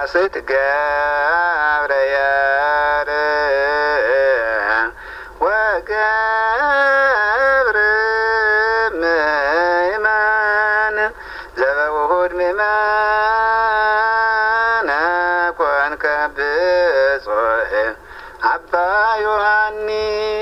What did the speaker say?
ስትገብረ ያር ወገብር ምእመን ዘበውሁድ ምእመን ኮንከ ብፁዕ አባ ዮሐንስ